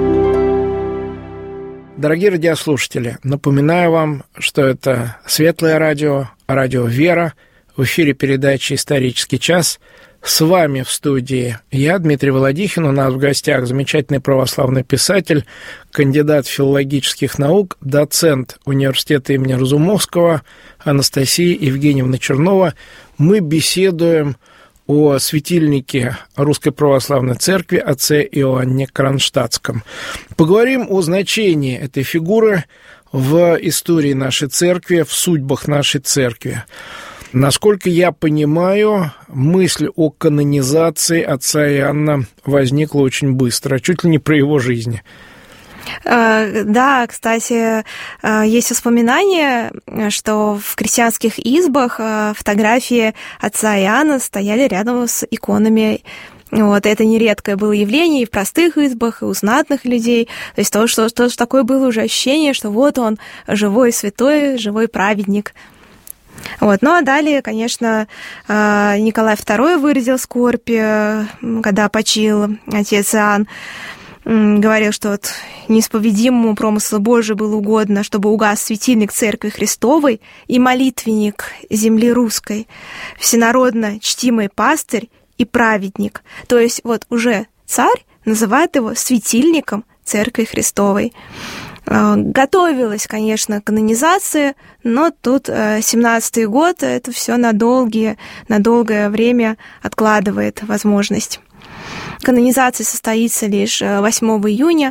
Дорогие радиослушатели, напоминаю вам, что это Светлое радио, радио «Вера». В эфире передачи «Исторический час». С вами в студии я, Дмитрий Володихин. У нас в гостях замечательный православный писатель, кандидат филологических наук, доцент университета имени Разумовского Анастасия Евгеньевна Чернова. Мы беседуем о светильнике Русской Православной Церкви отце Иоанне Кронштадтском. Поговорим о значении этой фигуры в истории нашей церкви, в судьбах нашей церкви. Насколько я понимаю, мысль о канонизации отца Иоанна возникла очень быстро, чуть ли не про его жизнь. Да, кстати, есть воспоминания, что в крестьянских избах фотографии отца Иоанна стояли рядом с иконами. Вот, это нередкое было явление и в простых избах, и у знатных людей. То есть что такое было уже ощущение, что вот он, живой святой, живой праведник. Вот. Ну, а далее, конечно, Николай II выразил скорбь, когда почил отец Иоанн. Говорил, что вот неисповедимому промыслу Божию было угодно, чтобы угас светильник Церкви Христовой и молитвенник земли русской, всенародно чтимый пастырь и праведник. То есть вот уже царь называет его светильником Церкви Христовой. Готовилась, конечно, канонизация, но тут 17-й год это все на долгое время откладывает возможность. Канонизация состоится лишь 8 июня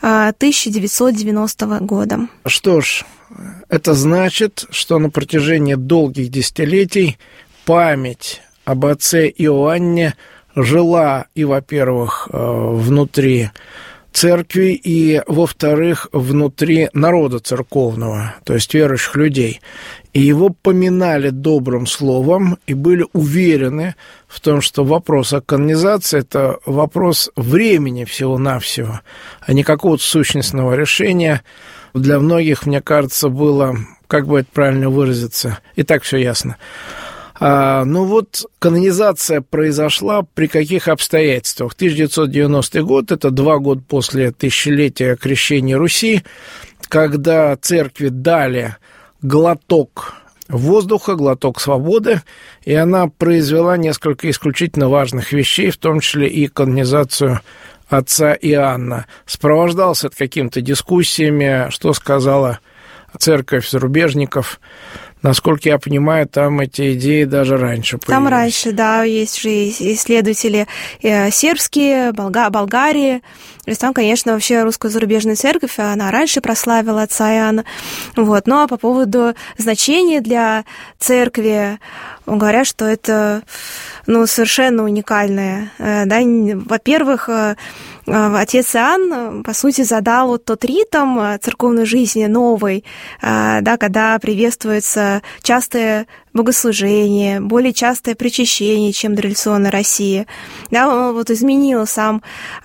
1990 года. Что ж, это значит, что на протяжении долгих десятилетий память об отце Иоанне жила и, во-первых, внутри церкви, и, во-вторых, внутри народа церковного, то есть верующих людей. И его поминали добрым словом и были уверены в том, что вопрос о канонизации – это вопрос времени всего-навсего, а не какого-то сущностного решения. Для многих, мне кажется, было, как бы это правильно выразиться, и так все ясно. Ну вот, канонизация произошла при каких обстоятельствах? 1990 год, это 2 года после тысячелетия крещения Руси, когда церкви дали глоток воздуха, глоток свободы, и она произвела несколько исключительно важных вещей, в том числе и канонизацию отца Иоанна. Сопровождался это какими-то дискуссиями, что сказала церковь зарубежников. Насколько я понимаю, там эти идеи даже раньше появились. Там раньше, да, есть же исследователи сербские, Болгарии. То есть там, конечно, вообще русская зарубежная церковь, она раньше прославила отца Иоанна. Вот. Ну, а по поводу значения для церкви, говорят, что это совершенно уникальное. Да? Во-первых, отец Иоанн, по сути, задал вот тот ритм церковной жизни новой, да, когда приветствуется частое богослужение, более частое причащение, чем дореволюционной России. Да, он вот изменил сами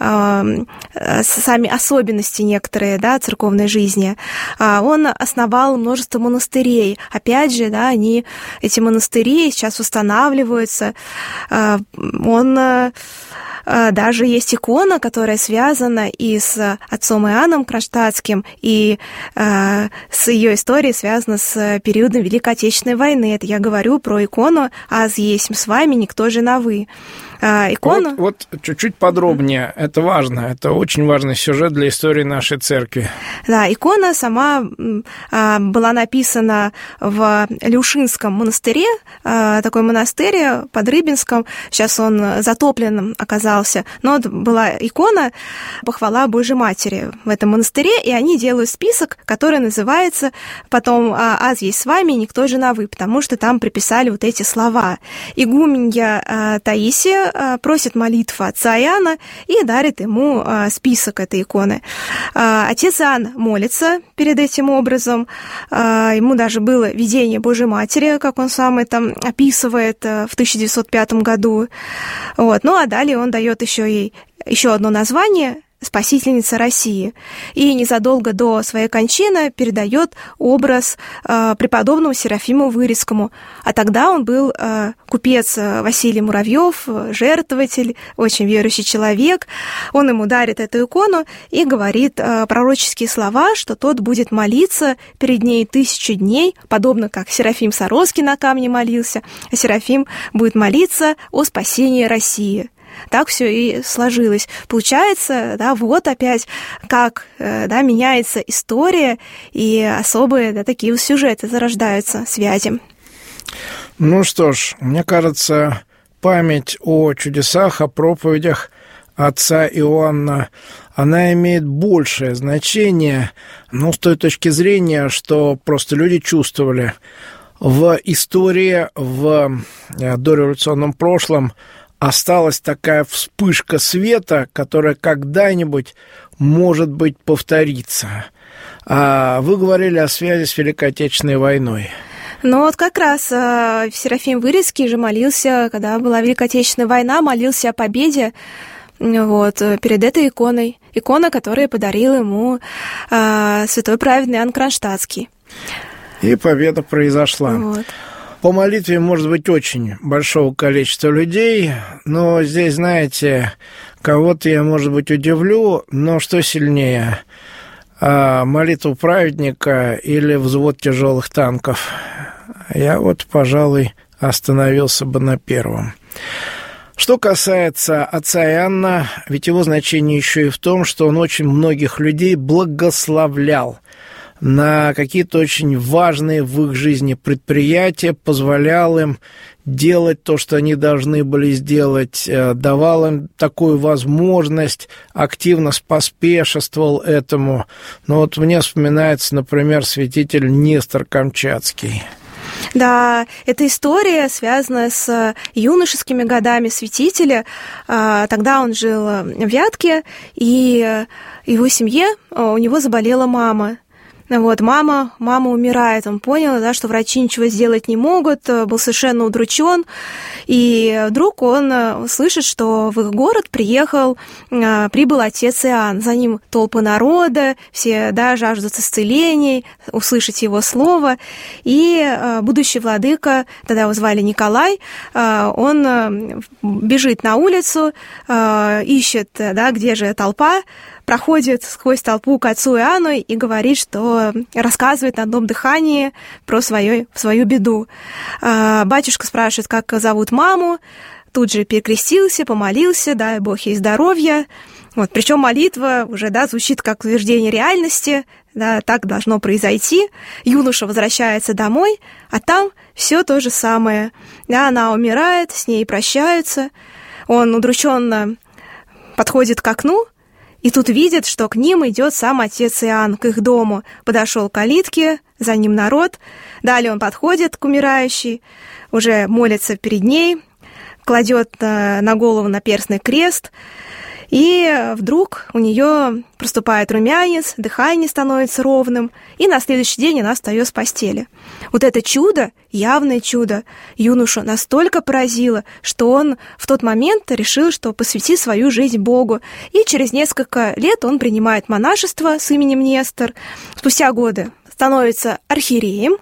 особенности некоторые, да, церковной жизни. Он основал множество монастырей. Опять же, да, эти монастыри сейчас восстанавливаются. Даже есть икона, которая связана и с отцом Иоанном Кронштадтским, и с ее историей связана с периодом Великой Отечественной войны. Это я говорю про икону «Аз есмь с вами, никто же на вы». Икона... Вот чуть-чуть подробнее. Это важно. Это очень важный сюжет для истории нашей церкви. Да, икона сама была написана в Люшинском монастыре. Такой монастырь под Рыбинском. Сейчас он затоплен оказался. Но вот была икона «Похвала Божьей Матери» в этом монастыре, и они делают список, который называется потом «Аз есть с вами, никто же на вы», потому что там приписали вот эти слова. Игуменья Таисия просит молитву отца Иоанна и дарит ему список этой иконы. Отец Иоанн молится перед этим образом. Ему даже было видение Божьей Матери, как он сам это описывает в 1905 году. Вот. Ну, а далее он дает еще одно название – спасительница России. И незадолго до своей кончины передает образ преподобному Серафиму Вырицкому. А тогда он был купец Василий Муравьев, жертвователь, очень верующий человек. Он ему дарит эту икону и говорит пророческие слова, что тот будет молиться перед ней 1000 дней, подобно как Серафим Саровский на камне молился, а Серафим будет молиться о спасении России. Так все и сложилось. Получается, да, вот опять как меняется история, и особые такие вот сюжеты зарождаются, связи. Ну что ж, мне кажется, память о чудесах, о проповедях отца Иоанна, она имеет большее значение, с той точки зрения, что просто люди чувствовали в истории, в дореволюционном прошлом осталась такая вспышка света, которая когда-нибудь, может быть, повторится. Вы говорили о связи с Великой Отечественной войной. Ну вот как раз Серафим Вырицкий же молился, когда была Великая Отечественная война, молился о победе перед этой иконой. Икона, которую подарил ему святой праведный Иоанн Кронштадтский. И победа произошла. Вот. По молитве может быть очень большого количества людей, но здесь, знаете, кого-то я, может быть, удивлю, но что сильнее, молитва праведника или взвод тяжелых танков? Я пожалуй, остановился бы на первом. Что касается отца Иоанна, ведь его значение еще и в том, что он очень многих людей благословлял на какие-то очень важные в их жизни предприятия, позволял им делать то, что они должны были сделать, давал им такую возможность, активно споспешествовал этому. Но вот мне вспоминается, например, святитель Нестор Камчатский. Да, эта история связана с юношескими годами святителя. Тогда он жил в Вятке, и в его семье у него заболела мама. Вот, мама умирает, он понял, да, что врачи ничего сделать не могут, был совершенно удручен, и вдруг он слышит, что в их город прибыл отец Иоанн, за ним толпы народа, все, да, жаждут исцелений, услышать его слово, и будущий владыка, тогда его звали Николай, он бежит на улицу, ищет, да, где же толпа, проходит сквозь толпу к отцу Иоанну и говорит, что рассказывает на одном дыхании про свою беду. Батюшка спрашивает, как зовут маму, тут же перекрестился, помолился, дай Бог ей здоровья. Вот, причем молитва уже, да, звучит как утверждение реальности, да, так должно произойти. Юноша возвращается домой, а там все то же самое. Да, она умирает, с ней прощаются. Он удрученно подходит к окну, и тут видит, что к ним идет сам отец Иоанн, к их дому. Подошел к калитке, за ним народ. Далее он подходит к умирающей, уже молится перед ней, кладет на голову наперстный крест. И вдруг у нее проступает румянец, дыхание становится ровным, и на следующий день она встает с постели. Вот это чудо, явное чудо, юношу настолько поразило, что он в тот момент решил, что посвятит свою жизнь Богу. И через несколько лет он принимает монашество с именем Нестор. Спустя годы становится архиереем.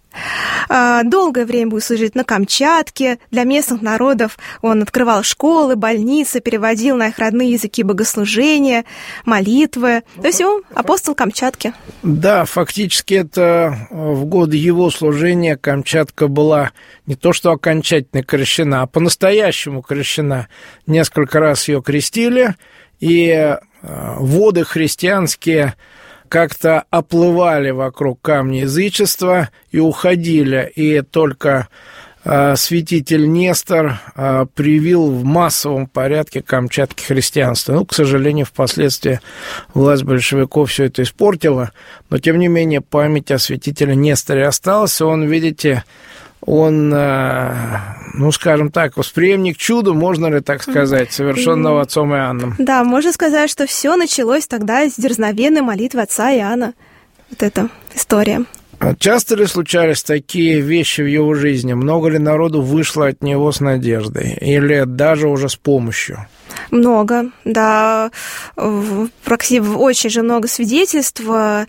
Долгое время будет служить на Камчатке. Для местных народов он открывал школы, больницы, переводил на их родные языки богослужения, молитвы. То есть он апостол Камчатки. Да, фактически это в годы его служения Камчатка была не то что окончательно крещена, а по-настоящему крещена. Несколько раз ее крестили, и воды христианские как-то оплывали вокруг камня язычества и уходили, и только святитель Нестор привил в массовом порядке Камчатке христианство. Ну, к сожалению, впоследствии власть большевиков все это испортила, но, тем не менее, память о святителе Несторе осталась. Он, видите, он, ну, скажем так, восприемник чуда, можно ли так сказать, совершенного отцом Иоанном. Да, можно сказать, что все началось тогда с дерзновенной молитвы отца Иоанна. Вот эта история. Часто ли случались такие вещи в его жизни? Много ли народу вышло от него с надеждой? Или даже уже с помощью? Много, да. Очень же много свидетельств.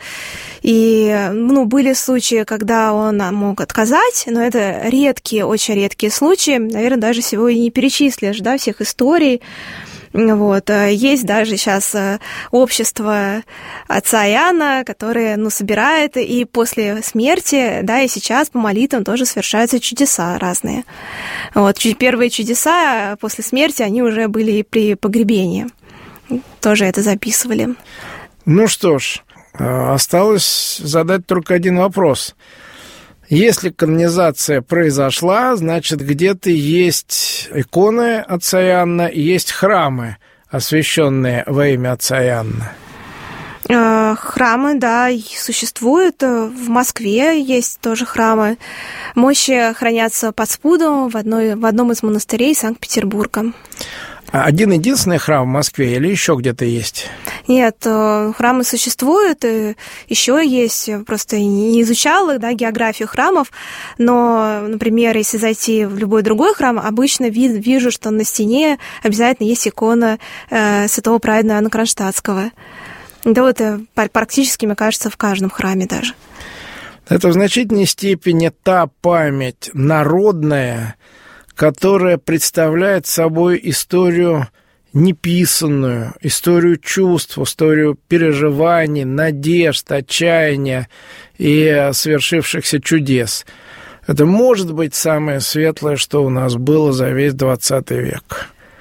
И, ну, были случаи, когда он мог отказать, но это редкие, очень редкие случаи. Наверное, даже сегодня не перечислишь, да, всех историй. Вот. Есть даже сейчас общество отца Иоанна, которое, ну, собирает, и после смерти, да, и сейчас по молитвам тоже совершаются чудеса разные. Вот. Первые чудеса после смерти, они уже были при погребении. Тоже это записывали. Ну что ж, осталось задать только один вопрос. Если канонизация произошла, значит, где-то есть иконы отца Иоанна и есть храмы, освященные во имя отца Иоанна. Храмы, да, существуют. В Москве есть тоже храмы. Мощи хранятся под спудом в одном из монастырей Санкт-Петербурга. Один-единственный храм в Москве или еще где-то есть? Нет, храмы существуют, еще есть, просто не изучала, да, географию храмов, но, например, если зайти в любой другой храм, обычно вижу, что на стене обязательно есть икона святого праведного Иоанна Кронштадтского. Да вот практически, мне кажется, в каждом храме даже. Это в значительной степени та память народная, которая представляет собой историю неписанную, историю чувств, историю переживаний, надежд, отчаяния и свершившихся чудес. Это может быть самое светлое, что у нас было за весь 20 век.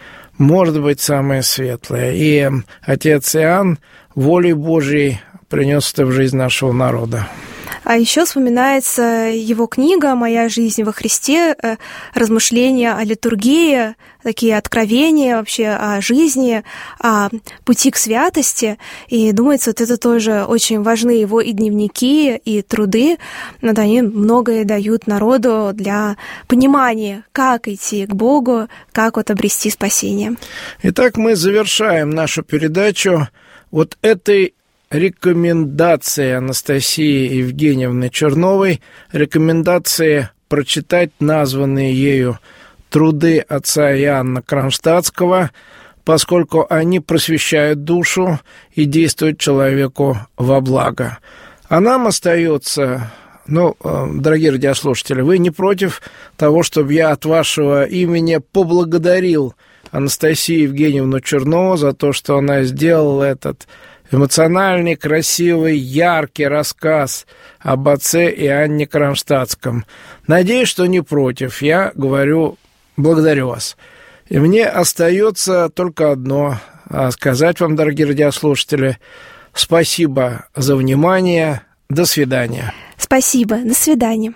может быть самое светлое. И отец Иоанн волей Божьей принес это в жизнь нашего народа. А еще вспоминается его книга «Моя жизнь во Христе», размышления о литургии, такие откровения вообще о жизни, о пути к святости. И думается, вот это тоже очень важны его и дневники, и труды. Вот они многое дают народу для понимания, как идти к Богу, как вот обрести спасение. Итак, мы завершаем нашу передачу вот этой рекомендации Анастасии Евгеньевны Черновой, рекомендации прочитать названные ею труды отца Иоанна Кронштадтского, поскольку они просвещают душу и действуют человеку во благо. А нам остается, дорогие радиослушатели, вы не против того, чтобы я от вашего имени поблагодарил Анастасию Евгеньевну Чернову за то, что она сделала этот эмоциональный, красивый, яркий рассказ об отце Иоанне Кронштадтском. Надеюсь, что не против. Я говорю, благодарю вас. И мне остается только одно сказать вам, дорогие радиослушатели, спасибо за внимание. До свидания. Спасибо. До свидания.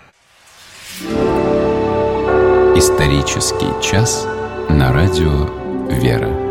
Исторический час на радио «Вера».